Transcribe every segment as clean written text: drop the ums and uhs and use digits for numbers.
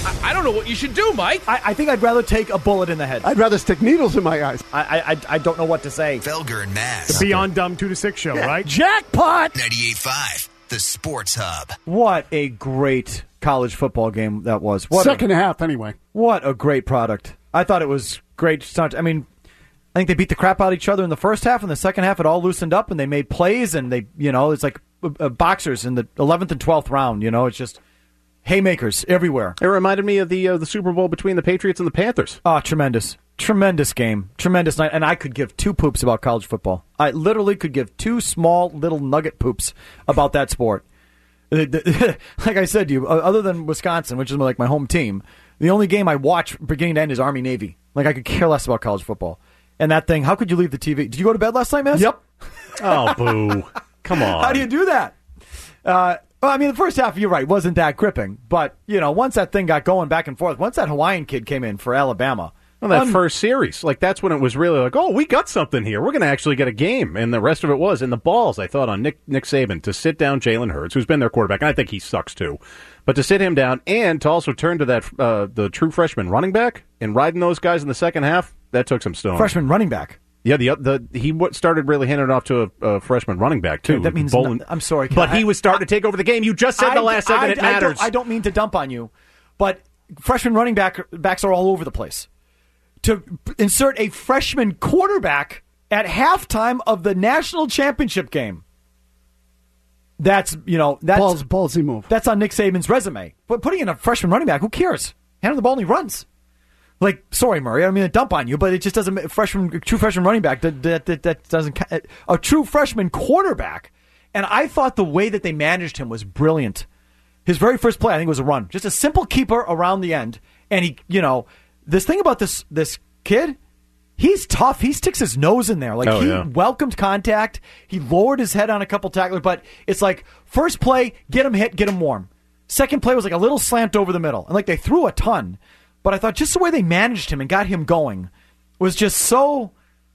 I don't know what you should do, Mike. I think I'd rather take a bullet in the head. I'd rather stick needles in my eyes. I don't know what to say. Felger and Mazz. The Beyond Dumb 2 to 6 show, right? Jackpot! 98.5, the Sports Hub. What a great college football game that was. Second half, anyway. What a great product. I thought it was great. I mean, I think they beat the crap out of each other in the first half. In the second half, it all loosened up, and they made plays, and they, it's like boxers in the 11th and 12th round. It's just haymakers everywhere. It reminded me of the Super Bowl between the Patriots and the Panthers. Oh, tremendous. Tremendous game. Tremendous night. And I could give two poops about college football. I literally could give two small little nugget poops about that sport. Like I said to you, other than Wisconsin, which is like my home team, the only game I watch beginning to end is Army-Navy. Like, I could care less about college football. And that thing, how could you leave the TV? Did you go to bed last night, Mazz? Yep. Oh, boo. Come on. How do you do that? Well, I mean, the first half, you're right, wasn't that gripping. But, once that thing got going back and forth, once that Hawaiian kid came in for Alabama. Well, that first series, that's when it was really like, oh, we got something here. We're going to actually get a game. And the rest of it was. And the balls, I thought, on Nick Saban to sit down Jalen Hurts, who's been their quarterback, and I think he sucks too. But to sit him down and to also turn to that the true freshman running back and riding those guys in the second half, that took some stone. Freshman running back? Yeah, he started really handing it off to a freshman running back, too. That means I'm sorry. But he was starting to take over the game. You just said the last 7 it matters. I don't mean to dump on you, but freshman running backs are all over the place. To insert a freshman quarterback at halftime of the national championship game. That's ballsy move. That's on Nick Saban's resume. But putting in a freshman running back, who cares? Hand him the ball and he runs. Like, sorry, Murray, I don't mean to dump on you, but it just doesn't. True freshman running back that doesn't. A true freshman quarterback, and I thought the way that they managed him was brilliant. His very first play, I think, was a run, just a simple keeper around the end, and he, this thing about this kid, he's tough. He sticks his nose in there. Welcomed contact. He lowered his head on a couple tacklers, but it's like, first play, get him hit, get him warm. Second play was like a little slant over the middle. And they threw a ton. But I thought just the way they managed him and got him going was just so,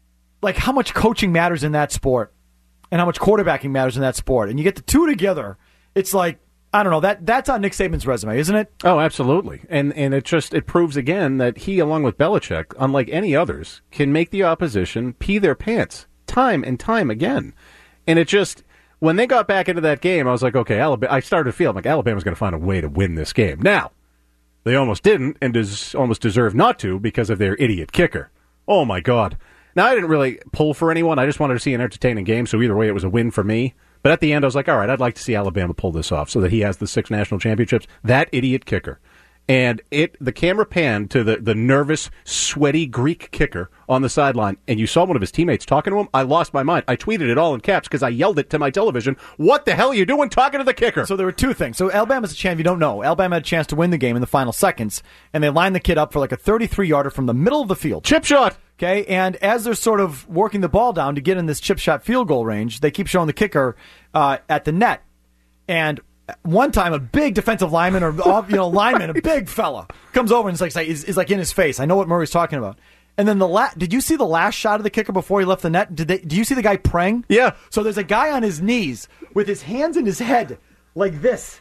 how much coaching matters in that sport and how much quarterbacking matters in that sport. And you get the two together, it's like, I don't know, that's on Nick Saban's resume, isn't it? Oh, absolutely. And it proves again that he, along with Belichick, unlike any others, can make the opposition pee their pants time and time again. And it just, when they got back into that game, I was like, okay, I started to feel like Alabama's going to find a way to win this game. Now, they almost didn't and almost deserve not to because of their idiot kicker. Oh, my God. Now, I didn't really pull for anyone. I just wanted to see an entertaining game, so either way, it was a win for me. But at the end, I was like, all right, I'd like to see Alabama pull this off so that he has the 6 national championships. That idiot kicker. And the camera panned to the nervous, sweaty Greek kicker on the sideline, and you saw one of his teammates talking to him. I lost my mind. I tweeted it all in caps because I yelled it to my television. What the hell are you doing talking to the kicker? So there were two things. So Alabama's a chance, if you don't know, Alabama had a chance to win the game in the final seconds, and they lined the kid up for a 33-yarder from the middle of the field. Chip shot. Okay, and as they're sort of working the ball down to get in this chip shot field goal range, they keep showing the kicker at the net. And one time, a big defensive lineman lineman, a big fella, comes over and is like in his face. I know what Murray's talking about. And then did you see the last shot of the kicker before he left the net? Do you see the guy praying? Yeah. So there's a guy on his knees with his hands in his head like this,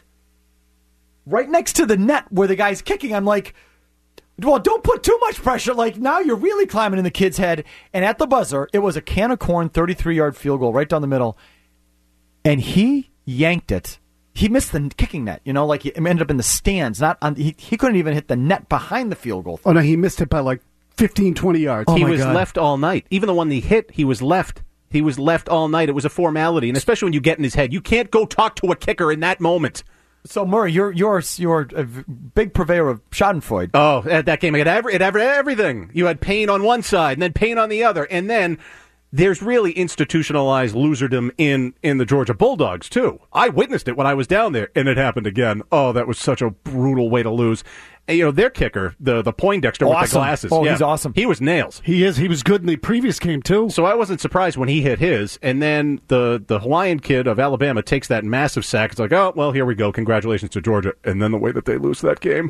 right next to the net where the guy's kicking. I'm like, well, don't put too much pressure. Now you're really climbing in the kid's head. And at the buzzer, it was a can of corn 33-yard field goal right down the middle. And he yanked it. He missed the kicking net, he ended up in the stands. He couldn't even hit the net behind the field goal. Oh, no, he missed it by 15, 20 yards. He was left all night. Even the one he hit, he was left. He was left all night. It was a formality, and especially when you get in his head. You can't go talk to a kicker in that moment. So, Murray, you're a big purveyor of Schadenfreude. Oh, at that game, it had everything. You had pain on one side, and then pain on the other, and then there's really institutionalized loserdom in the Georgia Bulldogs, too. I witnessed it when I was down there, and it happened again. Oh, that was such a brutal way to lose. And, their kicker, the Poindexter with the glasses. Oh, he's awesome. He was nails. He is. He was good in the previous game, too. So I wasn't surprised when he hit his. And then the Hawaiian kid of Alabama takes that massive sack. It's like, oh, well, here we go. Congratulations to Georgia. And then the way that they lose that game.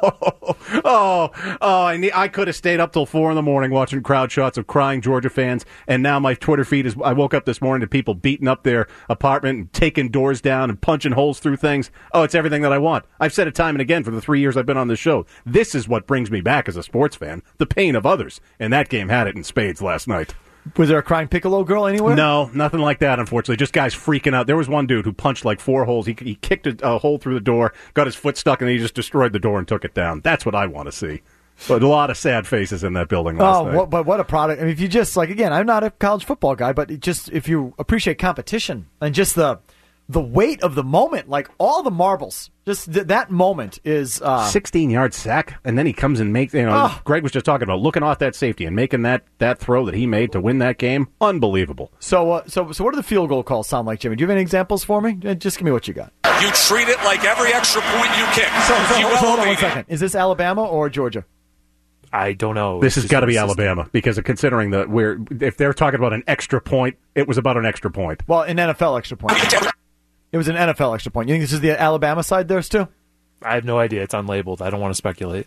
I could have stayed up till 4 a.m. watching crowd shots of crying Georgia fans. And now my Twitter feed is, I woke up this morning to people beating up their apartment and taking doors down and punching holes through things. Oh, it's everything that I want. I've said it time and again for the 3 years I've been on this show. This is what brings me back as a sports fan, the pain of others. And that game had it in spades last night. Was there a crying Piccolo girl anywhere? No, nothing like that, unfortunately. Just guys freaking out. There was one dude who punched like 4 holes. He kicked a hole through the door, got his foot stuck, and he just destroyed the door and took it down. That's what I want to see. But a lot of sad faces in that building last night. But what a product. I mean, if you just, like, again, I'm not a college football guy, but if you appreciate competition and just the weight of the moment, like all the marbles, just that moment is 16-yard sack, and then he comes and makes, Greg was just talking about looking off that safety and making that throw that he made to win that game. Unbelievable. So what do the field goal calls sound like, Jimmy? Do you have any examples for me? Just give me what you got. You treat it like every extra point you kick. Hold on one second. Is this Alabama or Georgia? I don't know. This has got to be Alabama, because considering if they're talking about an extra point, it was about an extra point. Well, an NFL extra point. It was an NFL extra point. You think this is the Alabama side there, Stu? I have no idea. It's unlabeled. I don't want to speculate.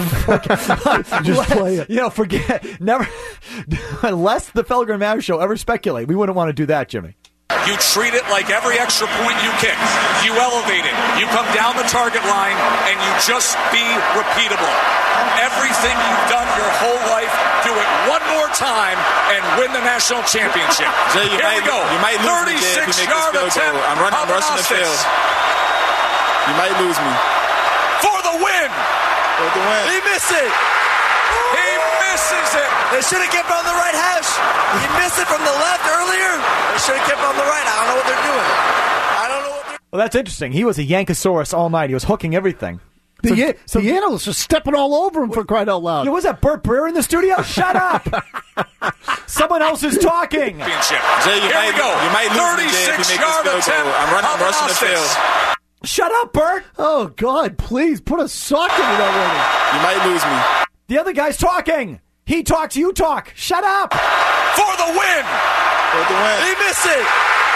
Just play it. Forget. Never. Lest the Felger and Mav show ever speculate. We wouldn't want to do that, Jimmy. You treat it like every extra point you kick. You elevate it. You come down the target line, and you just be repeatable. Everything you've done your whole life, do it one more time and win the national championship. Jay, Here we go. You might lose me, Jay, if you make this field goal. I'm rushing the field. You might lose me. For the win. For the win. He missed it. He misses it. They should have kept on the right hash. He missed it from the left earlier. They should have kept on the right. I don't know what they're doing. Well, that's interesting. He was a Yankosaurus all night. He was hooking everything. The analysts are stepping all over him, for crying out loud. Was that Burt Breer in the studio? Shut up! Someone else is talking. Jay, you might lose me, Jay, if you make this field goal. I'm rushing the field. Shut up, Burt! Oh, God, please, put a sock in it already. You might lose me. The other guy's talking. He talks, you talk. Shut up! For the win! For the win. He missed it.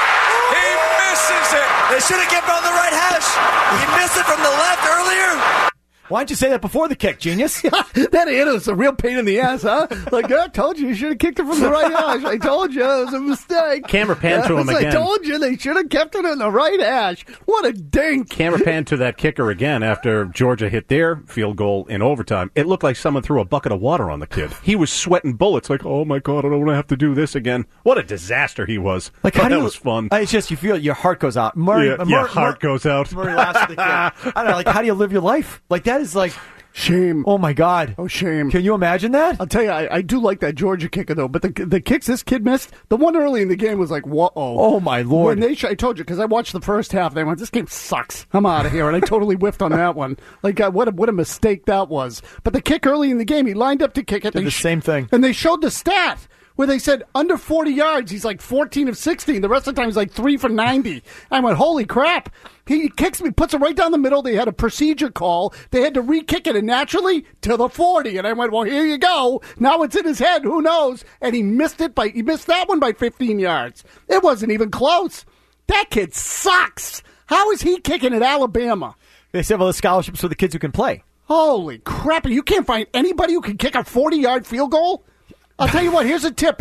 He misses it. They should have kept on the right hash. He missed it from the left earlier. Why didn't you say that before the kick, genius? That analyst's a real pain in the ass, huh? Like, I told you should have kicked it from the right hash. I told you it was a mistake. Camera pan to him again. I told you they should have kept it in the right hash. What a dink. Camera pan to that kicker again after Georgia hit their field goal in overtime. It looked like someone threw a bucket of water on the kid. He was sweating bullets like, oh, my God, I don't want to have to do this again. What a disaster he was. Like, that was fun. It's just, you feel your heart goes out. Heart goes out. Murray laughs at the kid. I don't know, like, how do you live your life? Like, that is like... Shame. Oh, my God. Oh, shame. Can you imagine that? I'll tell you, I do like that Georgia kicker, though. But the kicks this kid missed, the one early in the game was like, whoa. Oh, my Lord. When I told you, because I watched the first half, they went, this game sucks. I'm out of here. And I totally whiffed on that one. Like, what a mistake that was. But the kick early in the game, he lined up to kick it. Did the same thing. And they showed the stat where they said under 40 yards, he's like 14 of 16. The rest of the time, he's like 3 for 90. I went, holy crap. He kicks me, puts it right down the middle. They had a procedure call. They had to re-kick it, and naturally, to the 40. And I went, well, here you go. Now it's in his head. Who knows? And he missed that one by 15 yards. It wasn't even close. That kid sucks. How is he kicking at Alabama? They said, well, the scholarships for the kids who can play. Holy crap. You can't find anybody who can kick a 40-yard field goal? I'll tell you what, here's a tip.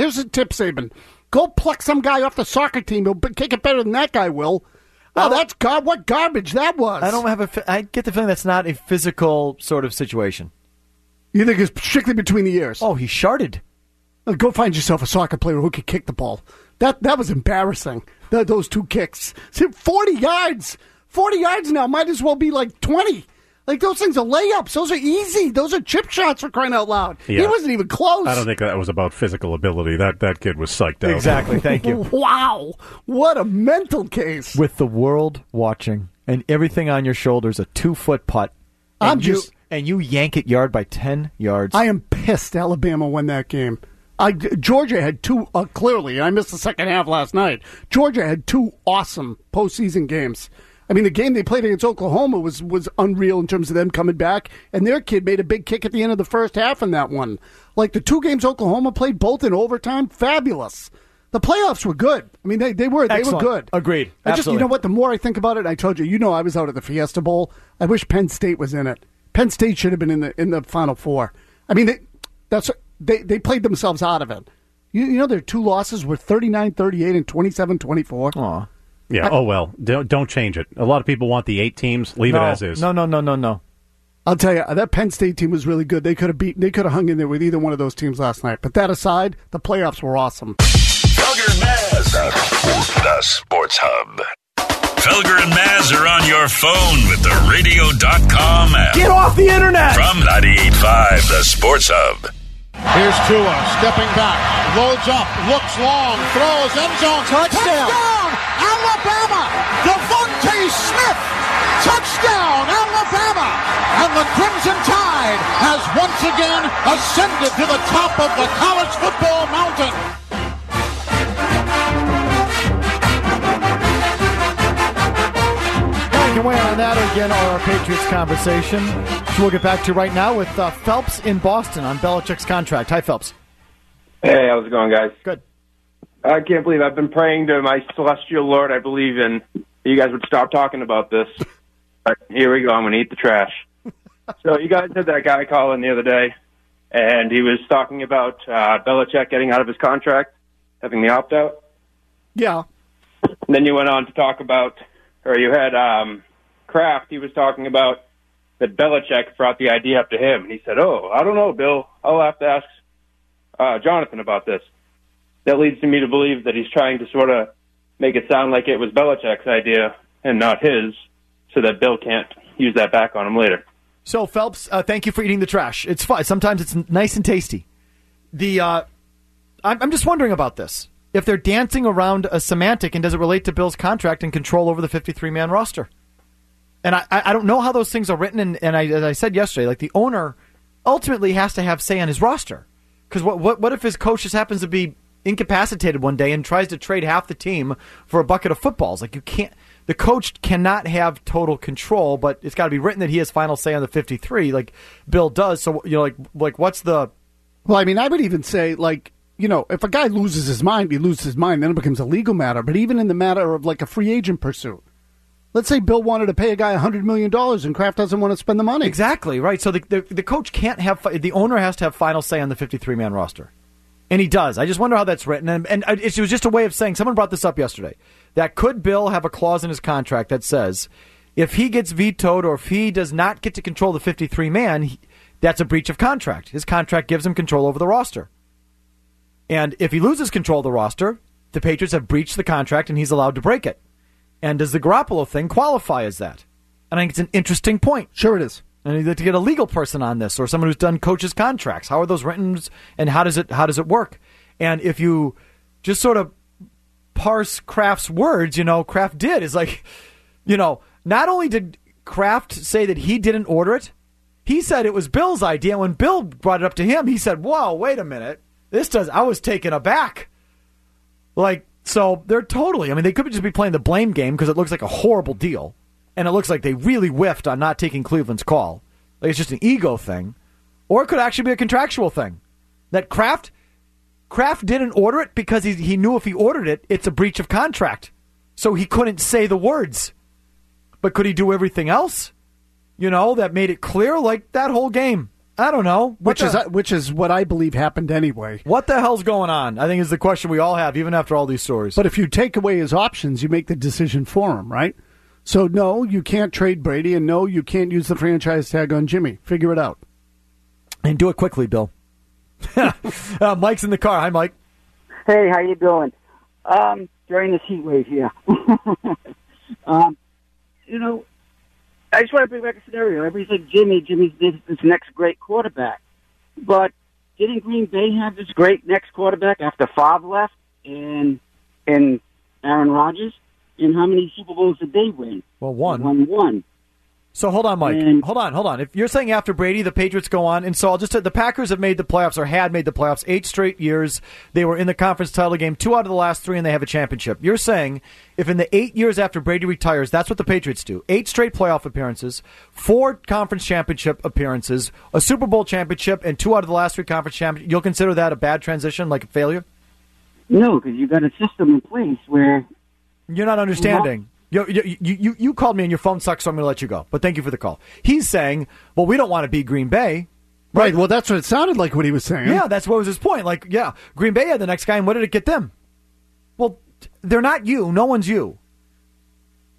Saban. Go pluck some guy off the soccer team. He'll kick it better than that guy will. Oh, that's what garbage that was. I get the feeling that's not a physical sort of situation. You think it's strictly between the ears? Oh, he sharted. Go find yourself a soccer player who can kick the ball. That was embarrassing, those two kicks. See, 40 yards. 40 yards now might as well be like 20. Like, those things are layups. Those are easy. Those are chip shots, for crying out loud. Yeah. He wasn't even close. I don't think that was about physical ability. That kid was psyched out. Exactly. Thank you. Wow. What a mental case. With the world watching and everything on your shoulders, a 2-foot putt. And you yank it yard by 10 yards. I am pissed Alabama won that game. Georgia had two, clearly, I missed the second half last night. Georgia had two awesome postseason games. I mean, the game they played against Oklahoma was unreal in terms of them coming back, and their kid made a big kick at the end of the first half in that one. Like, the two games Oklahoma played, both in overtime, fabulous. The playoffs were good. I mean, they were good. Agreed. You know what, the more I think about it, I told you, I was out at the Fiesta Bowl. I wish Penn State was in it. Penn State should have been in the Final Four. I mean, they played themselves out of it. You know, their two losses were 39-38 and 27-24. Aw. Yeah, well, don't change it. A lot of people want the 8 teams. Leave it as is. No. I'll tell you, that Penn State team was really good. They could have hung in there with either one of those teams last night. But that aside, the playoffs were awesome. Felger and Maz, the Sports Hub. Felger and Maz are on your phone with the radio.com app. Get off the internet! From 98.5, the Sports Hub. Here's Tua stepping back, loads up, looks long, throws, end zone, touchdown, Alabama, Devontae Smith, touchdown, Alabama, and the Crimson Tide has once again ascended to the top of the college football mountain. You can weigh in on that or again our Patriots conversation, which we'll get back to right now with Phelps in Boston on Belichick's contract. Hi, Phelps. Hey, how's it going, guys? Good. I can't believe I've been praying to my celestial Lord, I believe in, you guys would stop talking about this. But here we go. I'm going to eat the trash. So you guys had that guy call in the other day, and he was talking about Belichick getting out of his contract, having the opt-out. Yeah. And then you went on to talk about, or you had Kraft, he was talking about that Belichick brought the idea up to him. And he said, I don't know, Bill. I'll have to ask Jonathan about this. That leads to me to believe that he's trying to sort of make it sound like it was Belichick's idea and not his, so that Bill can't use that back on him later. So, Phelps, thank you for eating the trash. It's fun. Sometimes it's nice and tasty. I'm just wondering about this. If they're dancing around a semantic, and does it relate to Bill's contract and control over the 53-man roster? And I don't know how those things are written, and as I said yesterday, like the owner ultimately has to have say on his roster. Because what if his coach just happens to be incapacitated one day and tries to trade half the team for a bucket of footballs? Like, you can't. The coach cannot have total control, but it's got to be written that he has final say on the 53, like Bill does. So, like what's the... Well, I mean, I would even say, if a guy loses his mind, he loses his mind, then it becomes a legal matter. But even in the matter of, like, a free agent pursuit, let's say Bill wanted to pay a guy $100 million and Kraft doesn't want to spend the money. Exactly, right. So the coach can't have... The owner has to have final say on the 53-man roster. And he does. I just wonder how that's written. And it was just a way of saying, someone brought this up yesterday, that could Bill have a clause in his contract that says if he gets vetoed or if he does not get to control the 53-man, that's a breach of contract. His contract gives him control over the roster. And if he loses control of the roster, the Patriots have breached the contract and he's allowed to break it. And does the Garoppolo thing qualify as that? And I think it's an interesting point. Sure it is. And you'd like to get a legal person on this or someone who's done coaches' contracts. How are those written and how does it work? And if you just sort of parse Kraft's words, Kraft did is like, not only did Kraft say that he didn't order it, he said it was Bill's idea. When Bill brought it up to him, he said, whoa, wait a minute. I was taken aback. So they're totally, they could just be playing the blame game because it looks like a horrible deal. And it looks like they really whiffed on not taking Cleveland's call. Like it's just an ego thing. Or it could actually be a contractual thing. That Kraft didn't order it because he knew if he ordered it, it's a breach of contract. So he couldn't say the words. But could he do everything else? That made it clear, like that whole game. I don't know. Which is what I believe happened anyway. What the hell's going on? I think is the question we all have, even after all these stories. But if you take away his options, you make the decision for him, right? So, no, you can't trade Brady, and no, you can't use the franchise tag on Jimmy. Figure it out. And do it quickly, Bill. Mike's in the car. Hi, Mike. Hey, how you doing? During this heat wave here. I just want to bring back a scenario. Everybody said Jimmy's this next great quarterback. But didn't Green Bay have this great next quarterback after Favre left and Aaron Rodgers? And how many Super Bowls did they win? Well, one. They won one. So hold on, Mike. Hold on. If you're saying after Brady, the Patriots go on, and so I'll just say the Packers have made the playoffs or had made the playoffs 8 straight years. They were in the conference title game 2 out of the last 3, and they have a championship. You're saying if in the 8 years after Brady retires, that's what the Patriots do. 8 straight playoff appearances, 4 conference championship appearances, a Super Bowl championship, and 2 out of the last 3 conference championships. You'll consider that a bad transition, like a failure? No, because you got a system in place where... You're not understanding. You called me and your phone sucks, so I'm going to let you go. But thank you for the call. He's saying, well, we don't want to beat Green Bay. Right. Well, that's what it sounded like what he was saying. Yeah, that's what was his point. Like, yeah, Green Bay had the next guy, and what did it get them? Well, they're not you. No one's you.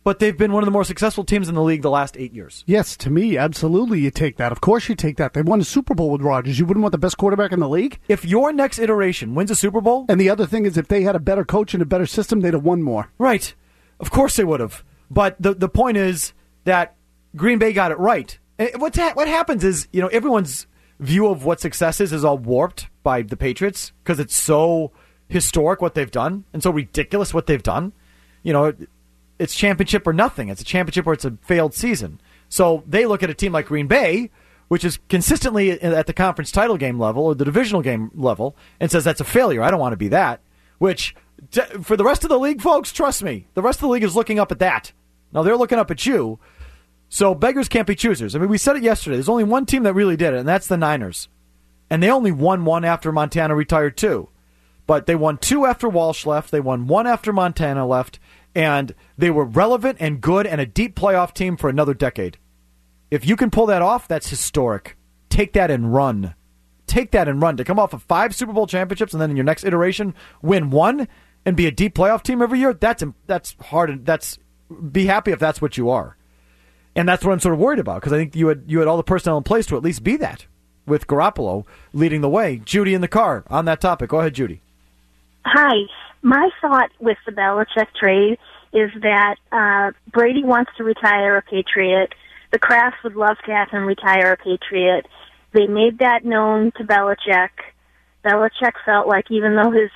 but they've been one of the more successful teams in the league the last 8 years. Yes, to me, absolutely you take that. Of course you take that. They won a Super Bowl with Rodgers. You wouldn't want the best quarterback in the league? If your next iteration wins a Super Bowl... And the other thing is if they had a better coach and a better system, they'd have won more. Right. Of course they would have. But the point is that Green Bay got it right. And what happens is, everyone's view of what success is all warped by the Patriots because it's so historic what they've done and so ridiculous what they've done. It's championship or nothing. It's a championship or it's a failed season. So they look at a team like Green Bay, which is consistently at the conference title game level or the divisional game level, and says that's a failure. I don't want to be that. Which, for the rest of the league, folks, trust me, the rest of the league is looking up at that. Now they're looking up at you. So beggars can't be choosers. I mean, we said it yesterday. There's only one team that really did it, and that's the Niners. And they only won one after Montana retired, too. But they won 2 after Walsh left. They won 1 after Montana left. And they were relevant and good and a deep playoff team for another decade. If you can pull that off, that's historic. Take that and run. Take that and run. To come off of 5 Super Bowl championships and then in your next iteration win 1 and be a deep playoff team every year, that's hard. Be happy if that's what you are. And that's what I'm sort of worried about because I think you had all the personnel in place to at least be that with Garoppolo leading the way. Judy in the car on that topic. Go ahead, Judy. Hi. My thought with the Belichick trade is that Brady wants to retire a Patriot. The Krafts would love to have him retire a Patriot. They made that known to Belichick. Belichick felt like even though his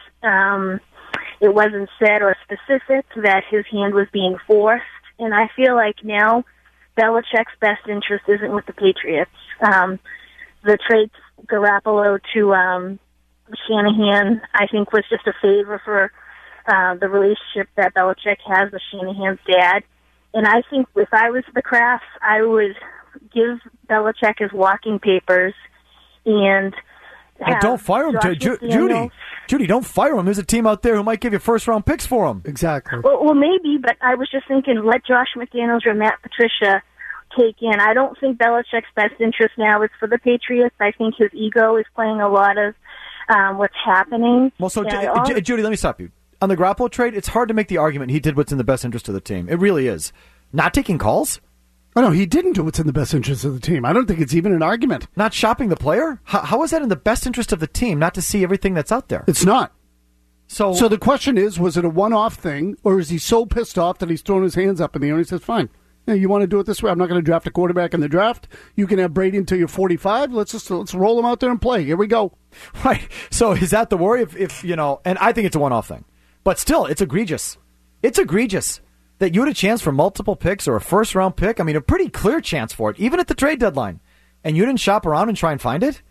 it wasn't said or specific, that his hand was being forced. And I feel like now Belichick's best interest isn't with the Patriots. The trade Garoppolo to Shanahan, I think, was just a favor for the relationship that Belichick has with Shanahan's dad. And I think if I was the Krafts, I would give Belichick his walking papers and don't fire him, Judy. Judy, don't fire him. There's a team out there who might give you first-round picks for him. Exactly. Well, maybe, but I was just thinking, let Josh McDaniels or Matt Patricia take in. I don't think Belichick's best interest now is for the Patriots. I think his ego is playing a lot of what's happening. Well, so Judy, let me stop you. On the Garoppolo trade, it's hard to make the argument he did what's in the best interest of the team. It really is. Not taking calls? Oh, no, he didn't do what's in the best interest of the team. I don't think it's even an argument. Not shopping the player? How is that in the best interest of the team, not to see everything that's out there? It's not. So the question is, was it a one-off thing, or is he so pissed off that he's throwing his hands up in the air and he says, fine, you want to do it this way? I'm not going to draft a quarterback in the draft. You can have Brady until you're 45. Let's roll him out there and play. Here we go. Right. So is that the worry? If and I think it's a one-off thing. But still, it's egregious. It's egregious that you had a chance for multiple picks or a first-round pick. I mean, a pretty clear chance for it, even at the trade deadline. And you didn't shop around and try and find it?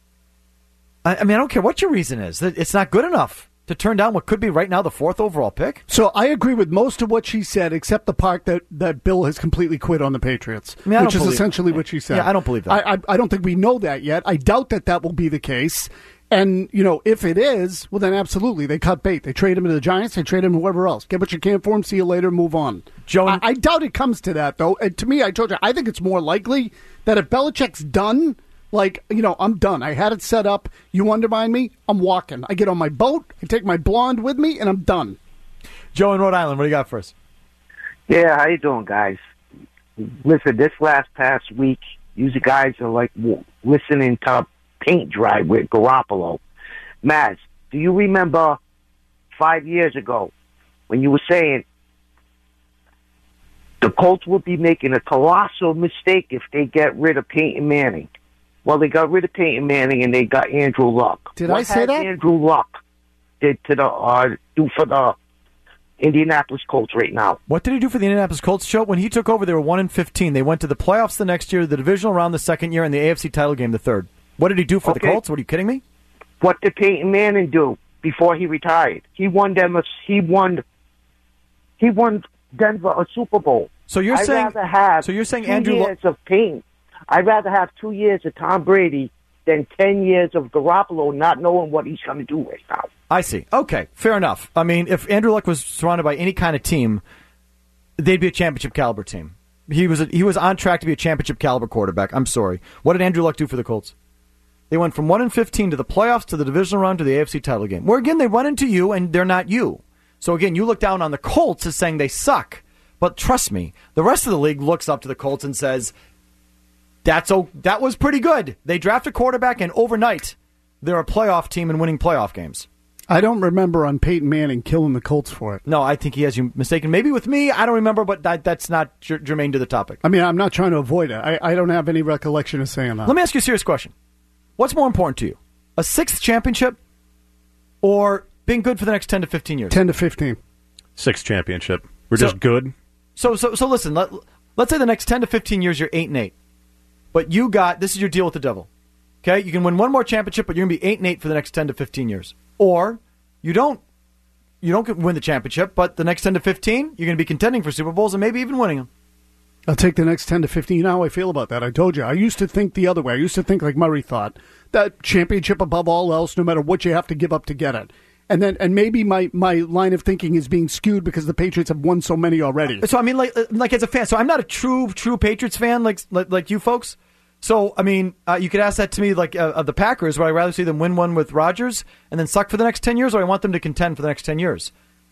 I mean, I don't care what your reason is. It's not good enough to turn down what could be right now the 4th overall pick. So I agree with most of what she said, except the part that Bill has completely quit on the Patriots, which is essentially what she said. Yeah, I don't believe that. I don't think we know that yet. I doubt that will be the case. And, if it is, well, then absolutely. They cut bait. They trade him to the Giants. They trade him to whoever else. Get what you can for him. See you later. Move on. Joe, I doubt it comes to that, though. And to me, I told you, I think it's more likely that if Belichick's done, I'm done. I had it set up. You undermine me, I'm walking. I get on my boat. I take my blonde with me, and I'm done. Joe in Rhode Island, what do you got for us? Yeah, how you doing, guys? Listen, this past week, you guys are like listening to paint dry with Garoppolo. Maz, do you remember 5 years ago when you were saying the Colts would be making a colossal mistake if they get rid of Peyton Manning? Well, they got rid of Peyton Manning and they got Andrew Luck. Did I say that? What Andrew Luck did to do for the Indianapolis Colts right now? What did he do for the Indianapolis Colts, Joe? When he took over, they were 1-15. They went to the playoffs the next year, the divisional round the second year, and the AFC title game the third. What did he do for the Colts? What, are you kidding me? What did Peyton Manning do before he retired? He won Denver a Super Bowl. So you're saying Andrew years of Peyton. I'd rather have 2 years of Tom Brady than 10 years of Garoppolo not knowing what he's going to do right now. I see. Okay, fair enough. I mean, if Andrew Luck was surrounded by any kind of team, they'd be a championship caliber team. He was on track to be a championship caliber quarterback. I'm sorry. What did Andrew Luck do for the Colts? They went from 1-15 to the playoffs, to the divisional round, to the AFC title game. Where, again, they run into you, and they're not you. So, again, you look down on the Colts as saying they suck. But trust me, the rest of the league looks up to the Colts and says, that was pretty good. They draft a quarterback, and overnight, they're a playoff team and winning playoff games. I don't remember on Peyton Manning killing the Colts for it. No, I think he has you mistaken. Maybe with me, I don't remember, but that's not germane to the topic. I mean, I'm not trying to avoid it. I don't have any recollection of saying that. Let me ask you a serious question. What's more important to you? A 6th championship or being good for the next 10 to 15 years? 10 to 15. 6th championship. We're just good. So listen, let's say the next 10 to 15 years you're 8-8. But this is your deal with the devil. Okay? You can win one more championship, but you're going to be 8-8 for the next 10 to 15 years. Or you don't win the championship, but the next 10 to 15, you're going to be contending for Super Bowls and maybe even winning them. I'll take the next 10 to 15. You know how I feel about that. I told you. I used to think the other way. I used to think like Murray thought, that championship above all else, no matter what you have to give up to get it. And maybe my line of thinking is being skewed because the Patriots have won so many already. So I mean, like as a fan, so I'm not a true Patriots fan like you folks. So I mean, you could ask that to me of the Packers. Would I rather see them win one with Rodgers and then suck for the next 10 years, or I want them to contend for the next 10 years?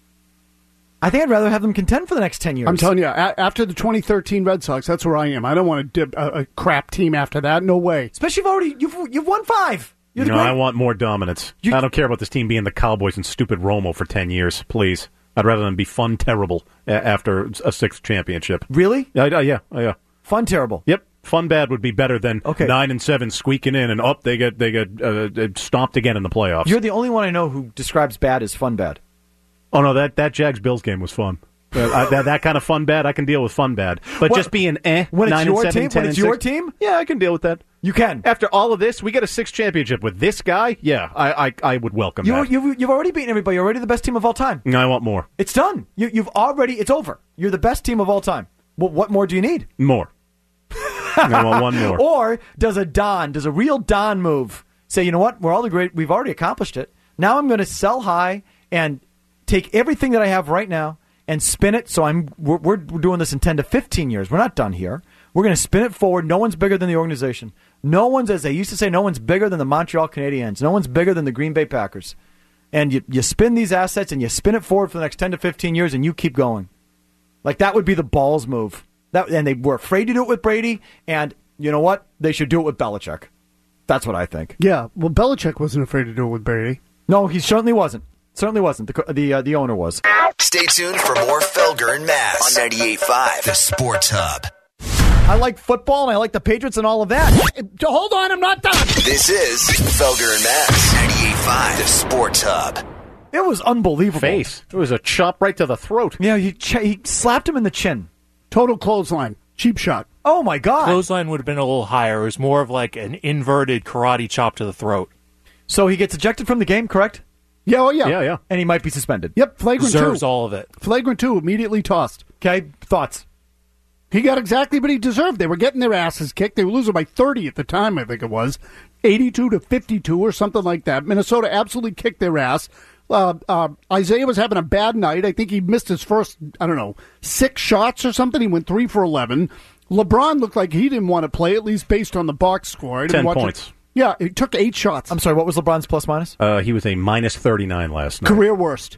I think I'd rather have them contend for the next 10 years. I'm telling you, after the 2013 Red Sox, that's where I am. I don't want to dip a crap team after that. No way. Especially you've won 5. I want more dominance. I don't care about this team being the Cowboys and stupid Romo for 10 years, please. I'd rather them be fun terrible after a 6th championship. Really? Yeah. Fun terrible. Yep. Fun bad would be better than 9-7 squeaking in and they get stomped again in the playoffs. You're the only one I know who describes bad as fun bad. Oh no, that Jags-Bills game was fun. That kind of fun bad, I can deal with fun bad. But just being when 9 it's your and 7, team, 10 when it's and your 6, team, yeah, I can deal with that. You can. After all of this, we get a 6th championship with this guy. Yeah, I would welcome that. You've already beaten everybody. You're already the best team of all time. No, I want more. It's done. It's over. You're the best team of all time. Well, what more do you need? More. I want one more. Or does a real Don move say, you know what? We've already accomplished it. Now I'm going to sell high and take everything that I have right now and spin it. So we're doing this in 10 to 15 years. We're not done here. We're going to spin it forward. No one's bigger than the organization. No one's, as they used to say, no one's bigger than the Montreal Canadiens. No one's bigger than the Green Bay Packers. And you spin these assets and you spin it forward for the next 10 to 15 years and you keep going. Like that would be the balls move. And they were afraid to do it with Brady, and you know what? They should do it with Belichick. That's what I think. Yeah, well, Belichick wasn't afraid to do it with Brady. No, he certainly wasn't. Certainly wasn't. The owner was. Stay tuned for more Felger and Mazz on 98.5, the Sports Hub. I like football, and I like the Patriots and all of that. Hold on, I'm not done. This is Felger and Mazz, 98.5, the Sports Hub. It was unbelievable. It was a chop right to the throat. Yeah, he slapped him in the chin. Total clothesline. Cheap shot. Oh, my God. Clothesline would have been a little higher. It was more of like an inverted karate chop to the throat. So he gets ejected from the game, correct? Yeah, oh, yeah. Yeah. And he might be suspended. Yep, flagrant 2. Deserves all of it. Flagrant 2, immediately tossed. Okay, thoughts? He got exactly what he deserved. They were getting their asses kicked. They were losing by 30 at the time, I think it was. 82 to 52 or something like that. Minnesota absolutely kicked their ass. Isaiah was having a bad night. I think he missed his first, 6 shots or something. He went 3 for 11. LeBron looked like he didn't want to play, at least based on the box score. 10 points. Yeah, he took 8 shots. I'm sorry, what was LeBron's plus minus? He was a minus 39 last night. Career worst.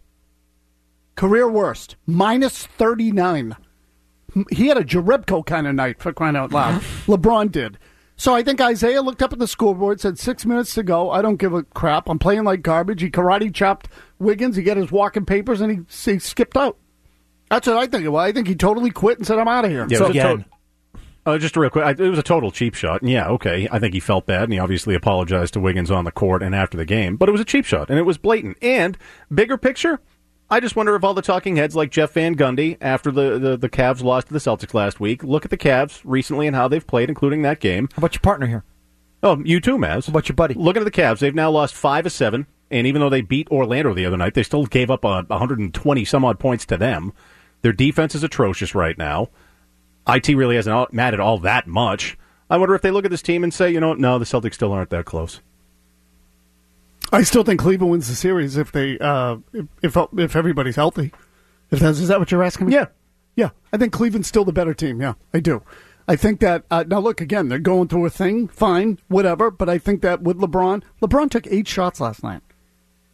Minus 39. He had a Jerebko kind of night, for crying out loud. LeBron did. So I think Isaiah looked up at the scoreboard, said 6 minutes to go. I don't give a crap. I'm playing like garbage. He karate chopped Wiggins. He got his walking papers, and he skipped out. That's what I think. Well, I think he totally quit and said, I'm out of here. Yeah, So just real quick, it was a total cheap shot. And yeah, okay, I think he felt bad, and he obviously apologized to Wiggins on the court and after the game. But it was a cheap shot, and it was blatant. And bigger picture, I just wonder if all the talking heads like Jeff Van Gundy, after the Cavs lost to the Celtics last week, look at the Cavs recently and how they've played, including that game. How about your partner here? Oh, you too, Maz. How about your buddy? Looking at the Cavs, they've now lost 5 of 7, and even though they beat Orlando the other night, they still gave up 120-some-odd points to them. Their defense is atrocious right now. IT really hasn't mattered all that much. I wonder if they look at this team and say, no, the Celtics still aren't that close. I still think Cleveland wins the series if they if everybody's healthy. Is that what you're asking me? Yeah. I think Cleveland's still the better team. Yeah, I do. I think that now look again, they're going through a thing. Fine, whatever. But I think that with LeBron took 8 shots last night.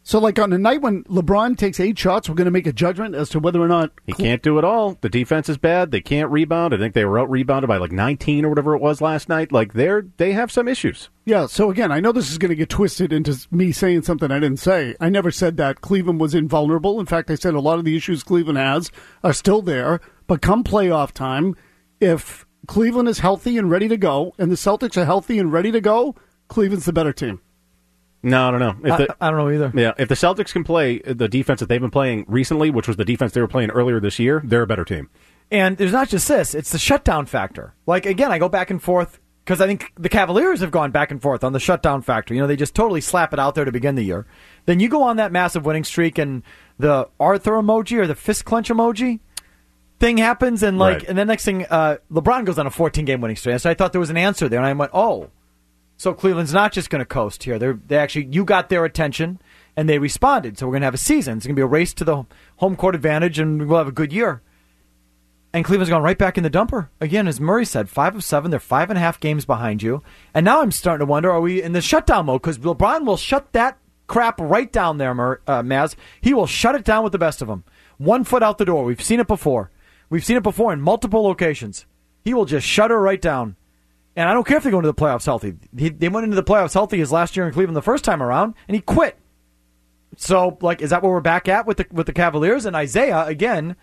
So, like, on a night when LeBron takes 8 shots, we're going to make a judgment as to whether or not... He can't do it all. The defense is bad. They can't rebound. I think they were out-rebounded by, 19 or whatever it was last night. They have some issues. Yeah, so again, I know this is going to get twisted into me saying something I didn't say. I never said that Cleveland was invulnerable. In fact, I said a lot of the issues Cleveland has are still there. But come playoff time, if Cleveland is healthy and ready to go, and the Celtics are healthy and ready to go, Cleveland's the better team. No, I don't know. I don't know either. Yeah, if the Celtics can play the defense that they've been playing recently, which was the defense they were playing earlier this year, they're a better team. And there's not just this, it's the shutdown factor. Again, I go back and forth, because I think the Cavaliers have gone back and forth on the shutdown factor. They just totally slap it out there to begin the year. Then you go on that massive winning streak, and the Arthur emoji or the fist clench emoji thing happens, and Right. and then next thing, LeBron goes on a 14-game winning streak. So I thought there was an answer there, and I went, oh, so Cleveland's not just going to coast here. They actually, you got their attention, and they responded. So we're going to have a season. It's going to be a race to the home court advantage, and we'll have a good year. And Cleveland's gone right back in the dumper. Again, as Murray said, 5 of 7. They're 5.5 games behind you. And now I'm starting to wonder, are we in the shutdown mode? Because LeBron will shut that crap right down there, Maz. He will shut it down with the best of them. 1 foot out the door. We've seen it before. We've seen it before in multiple locations. He will just shut her right down. And I don't care if they go into the playoffs healthy. They went into the playoffs healthy his last year in Cleveland the first time around, and he quit. So, is that where we're back at with the Cavaliers? And Isaiah, again,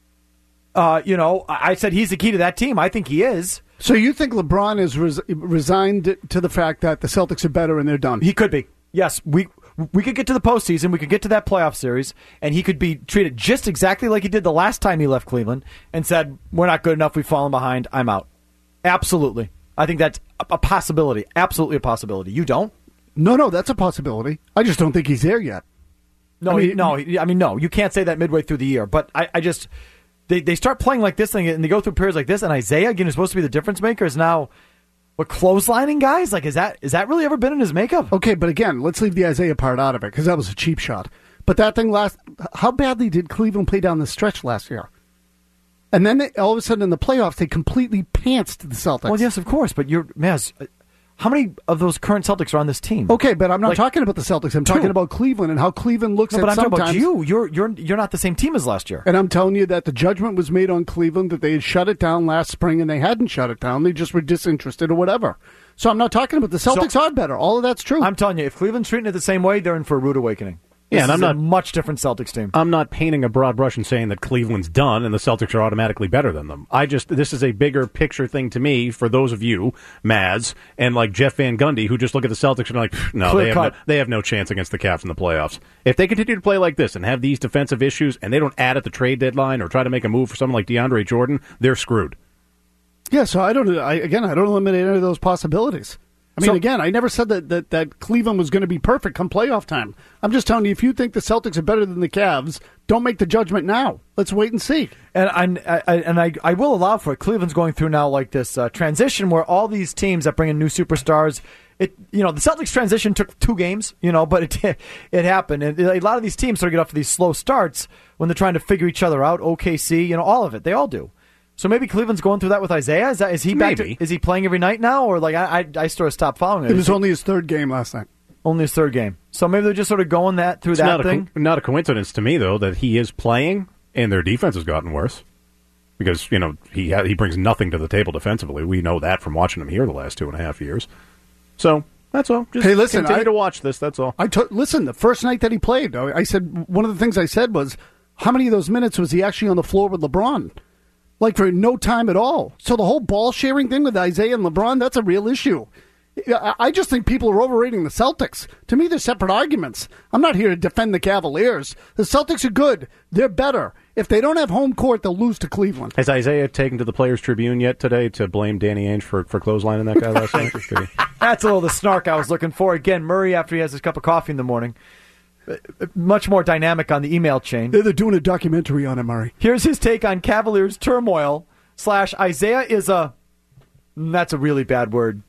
I said he's the key to that team. I think he is. So you think LeBron is resigned to the fact that the Celtics are better and they're done? He could be. Yes, we could get to the postseason. We could get to that playoff series, and he could be treated just exactly like he did the last time he left Cleveland and said, we're not good enough. We've fallen behind. I'm out. Absolutely. I think that's a possibility. Absolutely a possibility. You don't? No, that's a possibility. I just don't think he's there yet. No, no. You can't say that midway through the year. But I just... They start playing like this thing, and they go through periods like this, and Isaiah, again, is supposed to be the difference maker, is now clotheslining guys? Is that really ever been in his makeup? Okay, but again, let's leave the Isaiah part out of it, because that was a cheap shot. But that thing how badly did Cleveland play down the stretch last year? And then all of a sudden in the playoffs, they completely pantsed the Celtics. Well, yes, of course, but Maz, how many of those current Celtics are on this team? Okay, but I'm not talking about the Celtics. I'm talking about Cleveland and how Cleveland looks at but I'm sometimes. talking about you. You're not the same team as last year. And I'm telling you that the judgment was made on Cleveland that they had shut it down last spring, and they hadn't shut it down. They just were disinterested or whatever. So I'm not talking about the Celtics are better. All of that's true. I'm telling you, if Cleveland's treating it the same way, they're in for a rude awakening. Yeah, This and is a much different Celtics team. I'm not painting a broad brush and saying that Cleveland's done and the Celtics are automatically better than them. This is a bigger picture thing to me for those of you, Mads, and Jeff Van Gundy, who just look at the Celtics and are like, no, they have no chance against the Cavs in the playoffs. If they continue to play like this and have these defensive issues and they don't add at the trade deadline or try to make a move for someone like DeAndre Jordan, they're screwed. Yeah, so I don't eliminate any of those possibilities. Again, I never said that Cleveland was going to be perfect come playoff time. I'm just telling you, if you think the Celtics are better than the Cavs, don't make the judgment now. Let's wait and see. And I will allow for it. Cleveland's going through now this transition where all these teams that bring in new superstars. The Celtics transition took 2 games, but it happened. And a lot of these teams sort of get off to these slow starts when they're trying to figure each other out. OKC, all of it, they all do. So maybe Cleveland's going through that with Isaiah. Is he back? Is he playing every night now, or I sort of stopped following it? It was only his 3rd game last night. Only his 3rd game. So maybe they're just sort of going through that thing. Not a coincidence to me though that he is playing and their defense has gotten worse because he brings nothing to the table defensively. We know that from watching him here the last 2.5 years. So that's all. Just continue to watch this. That's all. Listen, the first night that he played, I said one of the things I said was, how many of those minutes was he actually on the floor with LeBron? For no time at all. So the whole ball sharing thing with Isaiah and LeBron, that's a real issue. I just think people are overrating the Celtics. To me, they're separate arguments. I'm not here to defend the Cavaliers. The Celtics are good. They're better. If they don't have home court, they'll lose to Cleveland. Has Isaiah taken to the Players Tribune yet today to blame Danny Ainge for clotheslining that guy last night? That's a little the snark I was looking for. Again, Murray, after he has his cup of coffee in the morning, much more dynamic on the email chain. They're doing a documentary on it, Murray. Here's his take on Cavaliers turmoil / Isaiah is a... That's a really bad word.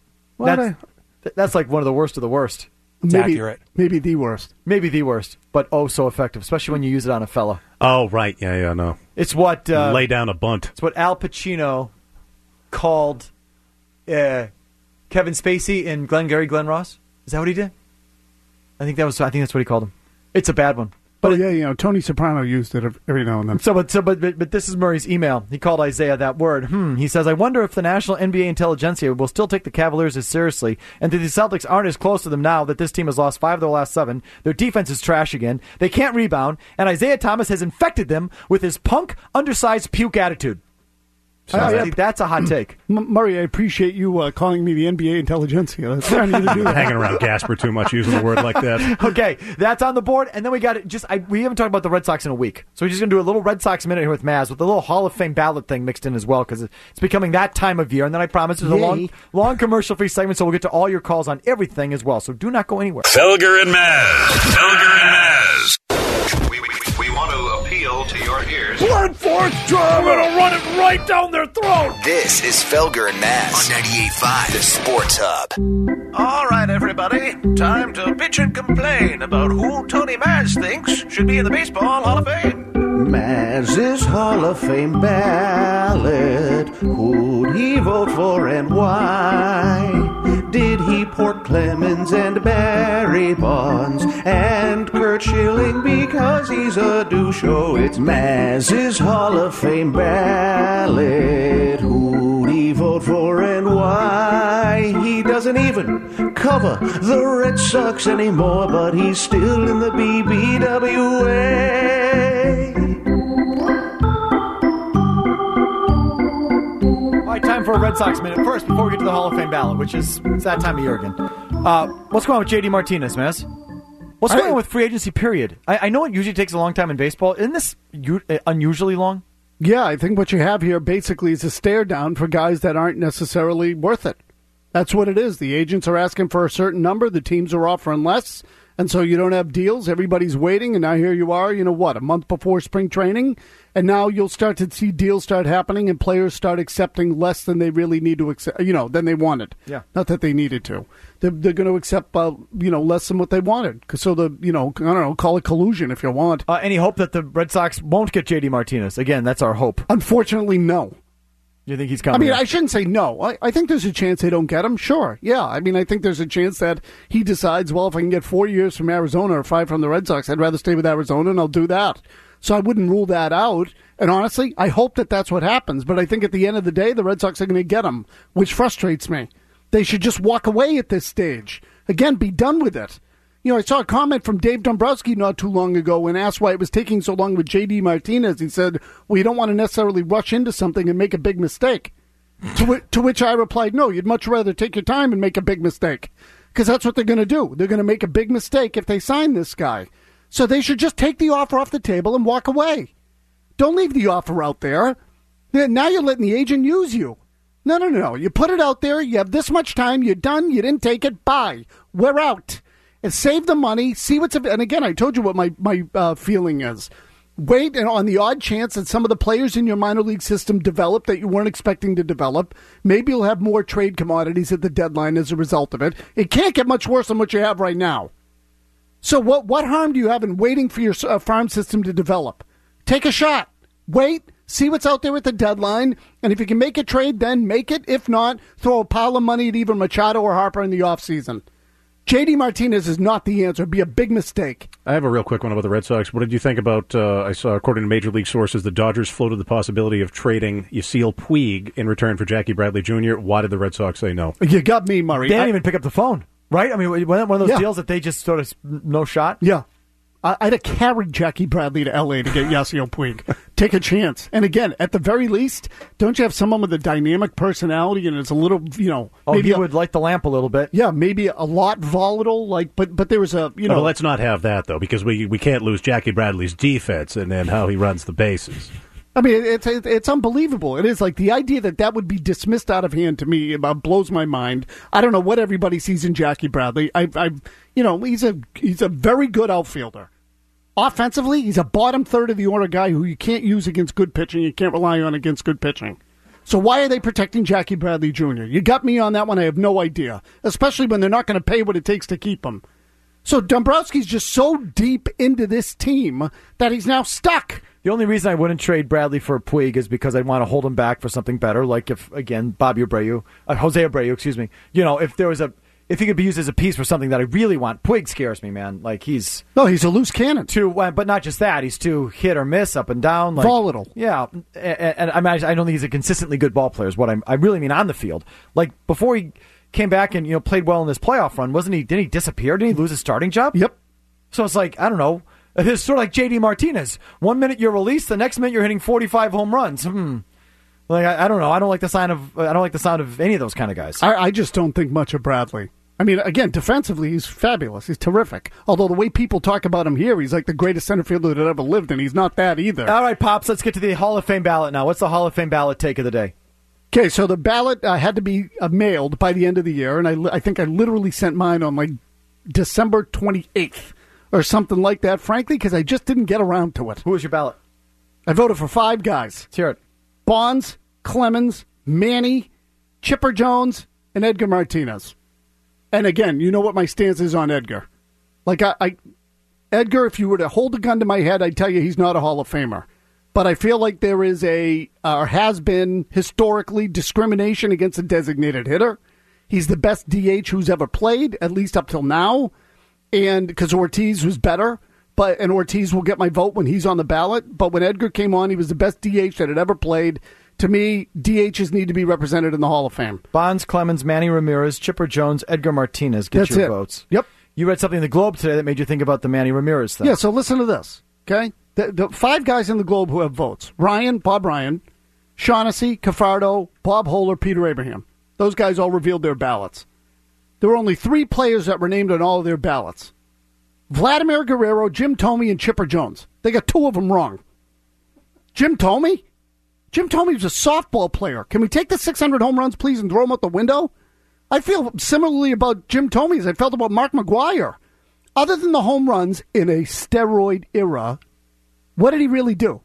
That's one of the worst of the worst. It's accurate. Maybe the worst. Maybe the worst, but oh so effective, especially when you use it on a fella. Oh, right. Yeah, no. It's what... lay down a bunt. It's what Al Pacino called Kevin Spacey in Glengarry Glen Ross. Is that what he did? I think that's what he called him. It's a bad one. But Tony Soprano used it every now and then. But this is Murray's email. He called Isaiah that word. He says, I wonder if the national NBA intelligentsia will still take the Cavaliers as seriously, and that the Celtics aren't as close to them now that this team has lost 5 of their last 7. Their defense is trash again. They can't rebound, and Isaiah Thomas has infected them with his punk, undersized puke attitude. That's a hot take. Murray, I appreciate you calling me the NBA intelligentsia. That's I need to do that. Hanging around Gasper too much using a word like that. Okay, that's on the board. And then we got we haven't talked about the Red Sox in a week. So we're just going to do a little Red Sox minute here with Maz with a little Hall of Fame ballot thing mixed in as well because it's becoming that time of year. And then I promise there's a long commercial-free segment, so we'll get to all your calls on everything as well. So do not go anywhere. Felger and Maz. We want to appeal to your ears. Blood force drive, I'm gonna run it right down their throat. This is Felger and Maz on 98.5, the Sports Hub. All right, everybody. Time to bitch and complain about who Tony Maz thinks should be in the Baseball Hall of Fame. Maz's Hall of Fame ballot. Who'd he vote for and why? Did he port Clemens and Barry Bonds and Curt Schilling because he's a douche? Oh, it's Maz's Hall of Fame ballot. Who'd he vote for and why? He doesn't even cover the Red Sox anymore, but he's still in the BBWA. All right, time for a Red Sox minute. First, before we get to the Hall of Fame ballot, which is it's that time of year again. What's going on with J.D. Martinez, Maz? What's going on with free agency, period? I know it usually takes a long time in baseball. Isn't this unusually long? Yeah, I think what you have here basically is a stare down for guys that aren't necessarily worth it. That's what it is. The agents are asking for a certain number. The teams are offering less. And so you don't have deals. Everybody's waiting. And now here you are, a month before spring training. And now you'll start to see deals start happening and players start accepting less than they really need to accept, than they wanted. Yeah. Not that they needed to. They're going to accept, less than what they wanted. So call it collusion if you want. Any hope that the Red Sox won't get J.D. Martinez? Again, that's our hope. Unfortunately, no. You think he's coming? I shouldn't say no. I think there's a chance they don't get him. Sure. Yeah. I think there's a chance that he decides, well, if I can get 4 years from Arizona or 5 from the Red Sox, I'd rather stay with Arizona, and I'll do that. So I wouldn't rule that out. And honestly, I hope that that's what happens. But I think at the end of the day, the Red Sox are going to get him, which frustrates me. They should just walk away at this stage. Again, be done with it. I saw a comment from Dave Dombrowski not too long ago and asked why it was taking so long with J.D. Martinez. He said, well, you don't want to necessarily rush into something and make a big mistake. To which I replied, no, you'd much rather take your time and make a big mistake. Because that's what they're going to do. They're going to make a big mistake if they sign this guy. So they should just take the offer off the table and walk away. Don't leave the offer out there. Now you're letting the agent use you. No. You put it out there. You have this much time. You're done. You didn't take it. Bye. We're out. And save the money, see what's... And again, I told you what my feeling is. Wait, and on the odd chance that some of the players in your minor league system develop that you weren't expecting to develop, maybe you'll have more trade commodities at the deadline as a result of it. It can't get much worse than what you have right now. So what harm do you have in waiting for your farm system to develop? Take a shot. Wait, see what's out there at the deadline, and if you can make a trade, then make it. If not, throw a pile of money at either Machado or Harper in the offseason. J.D. Martinez is not the answer. It'd be a big mistake. I have a real quick one about the Red Sox. What did you think about, I saw, according to Major League sources, the Dodgers floated the possibility of trading Yasiel Puig in return for Jackie Bradley Jr. Why did the Red Sox say no? You got me, Murray. They didn't even pick up the phone, right? One of those deals that they just sort of no shot? Yeah. I'd have carried Jackie Bradley to L.A. to get Yasiel Puig. Take a chance. And again, at the very least, don't you have someone with a dynamic personality and it's a little, maybe he would light the lamp a little bit. Yeah, maybe a lot volatile. But there was a, Well, let's not have that, though, because we can't lose Jackie Bradley's defense and then how he runs the bases. It's unbelievable. It is like the idea that would be dismissed out of hand to me blows my mind. I don't know what everybody sees in Jackie Bradley. He's a very good outfielder. Offensively, he's a bottom third of the order guy who you can't use against good pitching. You can't rely on against good pitching. So why are they protecting Jackie Bradley Jr.? You got me on that one. I have no idea, especially when they're not going to pay what it takes to keep him. So Dombrowski's just so deep into this team that he's now stuck. The only reason I wouldn't trade Bradley for Puig is because I'd want to hold him back for something better, like if, again, Jose Abreu, excuse me. If there was if he could be used as a piece for something that I really want. Puig scares me, man. Like he's a loose cannon. But not just that. He's too hit or miss, up and down. Like, volatile. Yeah, and I mean, I don't think he's a consistently good ball player. Is what I really mean on the field. Like before he came back and played well in this playoff run, wasn't he? Didn't he disappear? Didn't he lose his starting job? Yep. So it's like I don't know. It's sort of like J.D. Martinez. 1 minute you're released, the next minute you're hitting 45 home runs. Like I don't know. I don't like the sound of any of those kind of guys. I just don't think much of Bradley. I mean, again, defensively, he's fabulous. He's terrific. Although the way people talk about him here, he's like the greatest center fielder that ever lived, and he's not that either. All right, Pops, let's get to the Hall of Fame ballot now. What's the Hall of Fame ballot take of the day? Okay, so the ballot had to be mailed by the end of the year, and I think I literally sent mine on like December 28th or something like that, frankly, because I just didn't get around to it. Who was your ballot? I voted for 5 guys. Let's hear it. Bonds, Clemens, Manny, Chipper Jones, and Edgar Martinez. And again, you know what my stance is on Edgar. Like, Edgar, if you were to hold a gun to my head, I'd tell you he's not a Hall of Famer. But I feel like there is or has been historically discrimination against a designated hitter. He's the best DH who's ever played, at least up till now. And because Ortiz was better, and Ortiz will get my vote when he's on the ballot. But when Edgar came on, he was the best DH that had ever played. To me, DHs need to be represented in the Hall of Fame. Bonds, Clemens, Manny Ramirez, Chipper Jones, Edgar Martinez. Get your votes. Yep. You read something in the Globe today that made you think about the Manny Ramirez thing. Yeah, so listen to this, okay? The 5 guys in the Globe who have votes. Bob Ryan, Shaughnessy, Cafardo, Bob Holer, Peter Abraham. Those guys all revealed their ballots. There were only 3 players that were named on all of their ballots. Vladimir Guerrero, Jim Thome, and Chipper Jones. They got 2 of them wrong. Jim Thome? Jim Thome was a softball player. Can we take the 600 home runs, please, and throw them out the window? I feel similarly about Jim Thome as I felt about Mark McGwire. Other than the home runs in a steroid era, what did he really do?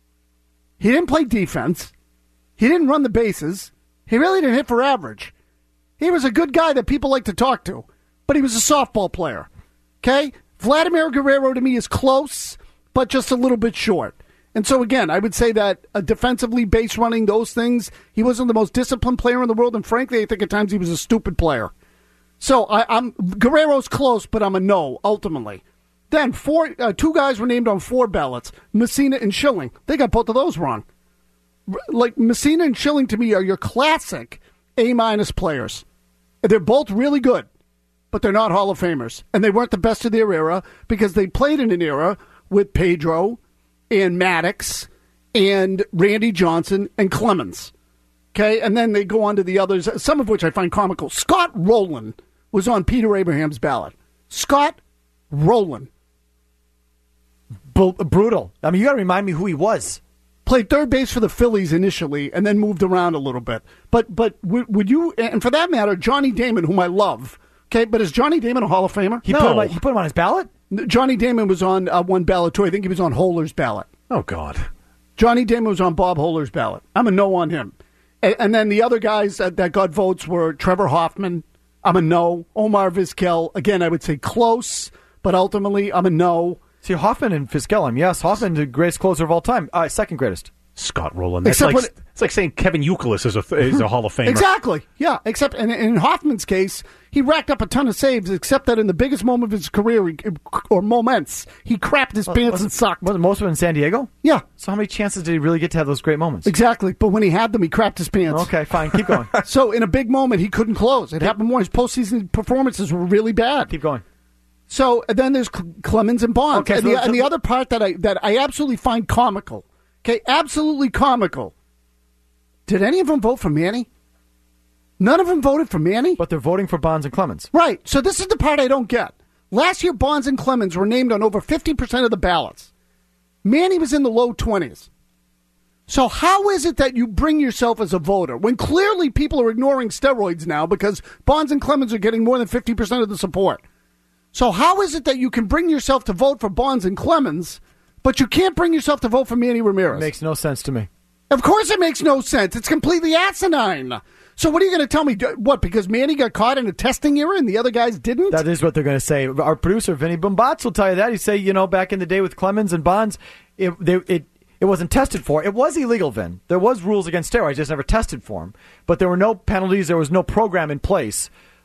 He didn't play defense. He didn't run the bases. He really didn't hit for average. He was a good guy that people like to talk to, but he was a softball player. Okay? Vladimir Guerrero to me is close, but just a little bit short. And so, again, I would say that defensively, base running, those things, he wasn't the most disciplined player in the world, and frankly, I think at times he was a stupid player. So, Guerrero's close, but I'm a no, ultimately. Then, 2 guys were named on 4 ballots, Messina and Schilling. They got both of those wrong. Like, Messina and Schilling, to me, are your classic A- players. They're both really good, but they're not Hall of Famers. And they weren't the best of their era because they played in an era with Pedro and Maddox and Randy Johnson and Clemens. Okay, and then they go on to the others, some of which I find comical. Scott Rowland was on Peter Abraham's ballot. Scott Rowland. Brutal. I mean, you got to remind me who he was. Played third base for the Phillies initially and then moved around a little bit. But would you, and for that matter, Johnny Damon, whom I love, okay, but is Johnny Damon a Hall of Famer? He put him on his ballot? Johnny Damon was on one ballot, too. I think he was on Holer's ballot. Oh, God. Johnny Damon was on Bob Holer's ballot. I'm a no on him. And then the other guys that got votes were Trevor Hoffman. I'm a no. Omar Vizquel. Again, I would say close, but ultimately I'm a no. See, Hoffman and Vizquel, yes, Hoffman, the greatest closer of all time. Second greatest. Scott Rowland. It's like saying Kevin Youkilis is a Hall of Famer. Exactly. Yeah. Except in Hoffman's case, he racked up a ton of saves. Except that in the biggest moment of his career, or moments, he crapped his pants and sucked. Wasn't most of it in San Diego? Yeah. So how many chances did he really get to have those great moments? Exactly. But when he had them, he crapped his pants. Okay, fine. Keep going. So in a big moment, he couldn't close. It happened more. His postseason performances were really bad. Keep going. So then there's Clemens and Bonds. Okay, and the other part that I absolutely find comical. Okay, absolutely comical. Did any of them vote for Manny? None of them voted for Manny? But they're voting for Bonds and Clemens. Right. So this is the part I don't get. Last year, Bonds and Clemens were named on over 50% of the ballots. Manny was in the low 20s. So how is it that you bring yourself as a voter when clearly people are ignoring steroids now because Bonds and Clemens are getting more than 50% of the support? So how is it that you can bring yourself to vote for Bonds and Clemens, but you can't bring yourself to vote for Manny Ramirez? It makes no sense to me. Of course it makes no sense. It's completely asinine. So what are you going to tell me? What, because Manny got caught in a testing error and the other guys didn't? That is what they're going to say. Our producer, Vinny Bombats, will tell you that. He'd say, back in the day with Clemens and Bonds, it wasn't tested for. It was illegal, Vin. There was rules against steroids, just never tested for them. But there were no penalties. There was no program in place.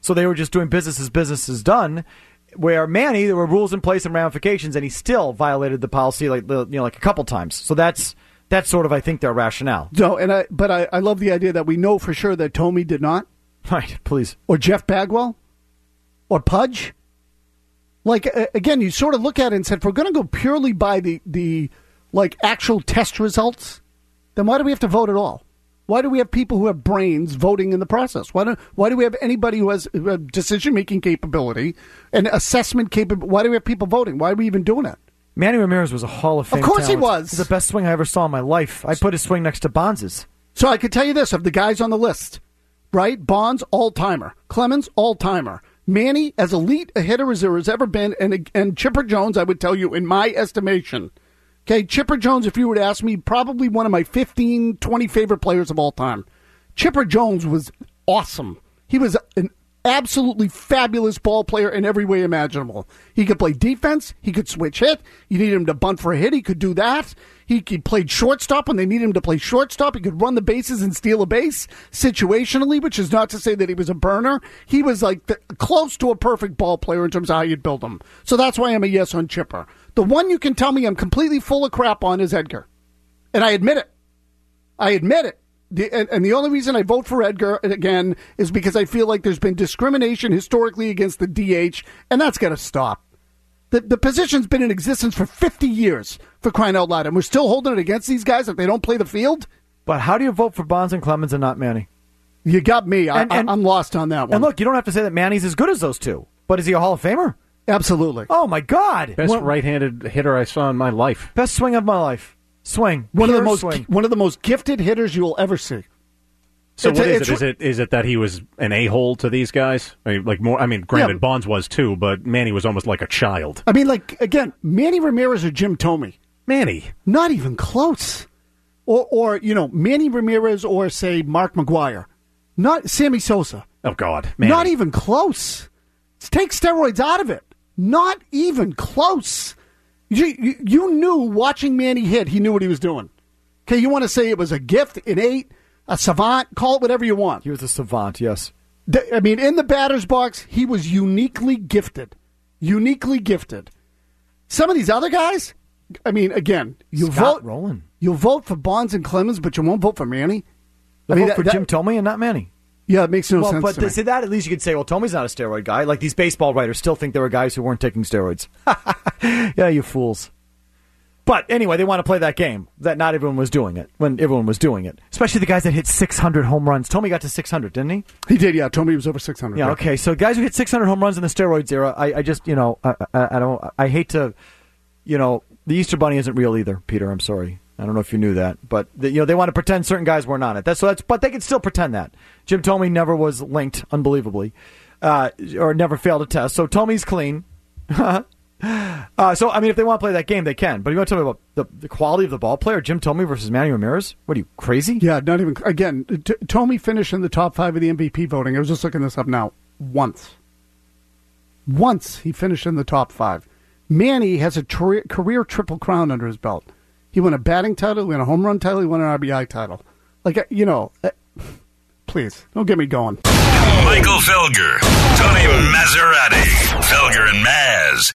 So they were just doing business as business is done. Where Manny, there were rules in place and ramifications, and he still violated the policy like a couple times. So that's sort of, I think, their rationale. No, but I love the idea that we know for sure that Tomey did not. Right, please. Or Jeff Bagwell. Or Pudge. Like, again, you sort of look at it and said, if we're going to go purely by the actual test results, then why do we have to vote at all? Why do we have people who have brains voting in the process? Why do we have anybody who has decision-making capability and assessment capability? Why do we have people voting? Why are we even doing it? Manny Ramirez was a Hall of Fame Of course talent. he was. He's the best swing I ever saw in my life. I put his swing next to Bonds'. So I could tell you this, of the guys on the list, right? Bonds, all-timer. Clemens, all-timer. Manny, as elite a hitter as there has ever been, and Chipper Jones, I would tell you, in my estimation. Okay, Chipper Jones, if you were to ask me, probably one of my 15, 20 favorite players of all time. Chipper Jones was awesome. He was an absolutely fabulous ball player in every way imaginable. He could play defense. He could switch hit. You needed him to bunt for a hit. He could do that. He played shortstop when they needed him to play shortstop. He could run the bases and steal a base situationally, which is not to say that he was a burner. He was close to a perfect ball player in terms of how you'd build him. So that's why I'm a yes on Chipper. The one you can tell me I'm completely full of crap on is Edgar. And I admit it. And the only reason I vote for Edgar, again, is because I feel like there's been discrimination historically against the DH, and that's got to stop. The position's been in existence for 50 years, for crying out loud, and we're still holding it against these guys if they don't play the field? But how do you vote for Bonds and Clemens and not Manny? You got me. I'm lost on that one. And look, you don't have to say that Manny's as good as those two, but is he a Hall of Famer? Absolutely. Oh, my God. Best right-handed hitter I saw in my life. Best swing of my life. Swing. One of the most gifted hitters you will ever see. So what is it? Is it that he was an a-hole to these guys? Granted, Bonds was too, but Manny was almost like a child. Again, Manny Ramirez or Jim Tomey? Manny. Not even close. Or Manny Ramirez or, say, Mark McGwire. Not Sammy Sosa. Oh, God. Manny. Not even close. Take steroids out of it. Not even close. You knew watching Manny hit, he knew what he was doing. Okay, you want to say it was a gift, innate, a savant, call it whatever you want. He was a savant, yes. In the batter's box, he was uniquely gifted. Uniquely gifted. Some of these other guys, again, you'll vote for Bonds and Clemens, but you won't vote for Manny. You'll vote for Jim Tomey and not Manny. Yeah, it makes no sense but to me. See, that at least you could say, well, Tomey's not a steroid guy. Like these baseball writers still think there were guys who weren't taking steroids. Yeah, you fools. But anyway, they want to play that game, that not everyone was doing it, when everyone was doing it. Especially the guys that hit 600 home runs. Tomey got to 600, didn't he? He did, yeah. Tomey was over 600. Yeah, okay. So guys who hit 600 home runs in the steroids era, I just, I hate to, the Easter Bunny isn't real either, Peter. I'm sorry. I don't know if you knew that. But, they want to pretend certain guys weren't on it. But they can still pretend that. Jim Tomey never was linked, unbelievably, or never failed a test. So Tomey's clean. If they want to play that game, they can. But you want to tell me about the quality of the ball player, Jim Tomey versus Manny Ramirez? What are you, crazy? Yeah, not even. Again, Tomey finished in the top 5 of the MVP voting. I was just looking this up now. Once he finished in the top 5. Manny has a career triple crown under his belt. He won a batting title, he won a home run title, he won an RBI title. Please, don't get me going. Michael Felger, Tony Maserati, Felger and Maz.